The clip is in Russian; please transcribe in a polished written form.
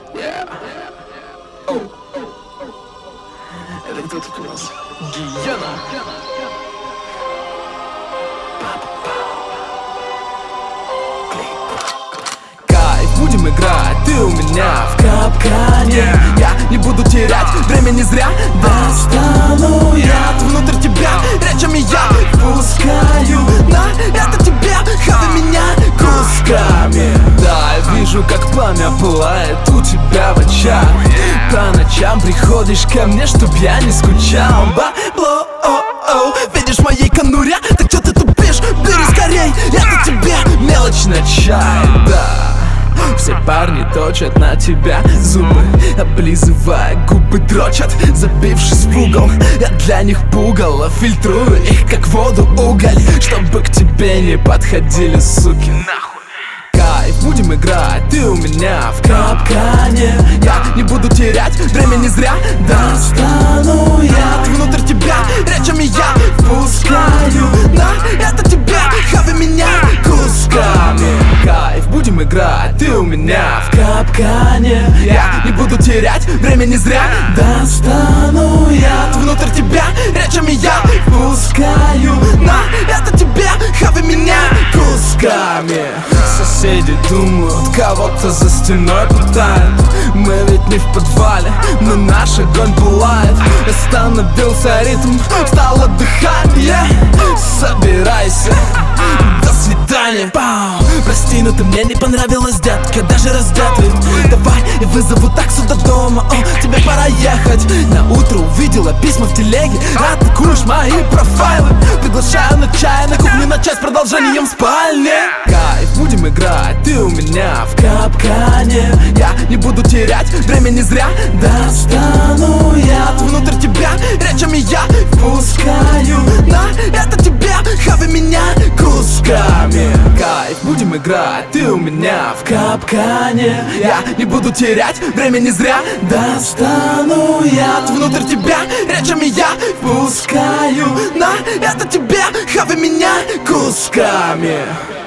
Это кто тут у нас? Гиена. Кайф, будем играть, ты у меня в капкане. Я не буду терять время не зря. Достану я внутрь тебя, речами я пускаю на это тебя, хавай меня кусками. Да, я вижу, как пламя пылает у тебя в очах. По ночам приходишь ко мне, чтоб я не скучал. Бабло, о-о, видишь в моей конуре, так чё ты тупишь? Бери скорей, это тебе мелочь на чай, да. Все парни точат на тебя зубы, облизывая губы дрочат, забившись в угол. Я для них пугало, фильтрую их как воду уголь, чтобы к тебе не подходили, суки, нахуй. Кайф, будем играть, ты у меня в капкане. Я не буду терять время не зря. Достану я внутрь тебя, речами я впускаю на это тебя, хавай меня кусками. Кайф, будем играть, ты у меня в капкане. Я не буду терять время не зря. Достану я внутрь тебя, речами я впускаю на это тебя, хавай меня кусками. Соседи думают, кого-то за стеной пытают. Мы ведь не в подвале, но наш огонь пылает. Остановился ритм, стало дыхание. Собирайся, до свидания. Пау. Прости, но ты мне не понравилась, детка, даже раздетый. Давай, я вызову таксу до дома, о, тебе пора ехать. На утро увидела письма в телеге, атакуешь мои профайлы. Приглашаю на чай, на кухню на чай с продолжением в спальне. Кайф, будем играть, ты у меня в капкане. Я не буду терять время не зря. Достану я внутрь тебя, речами я впускаю на это тебя, хавай меня кусками. Кайф, будем играть, ты у меня в капкане. Я не буду терять время не зря. Достану я внутрь тебя, речами я впускаю на это тебя, хавай меня кусками.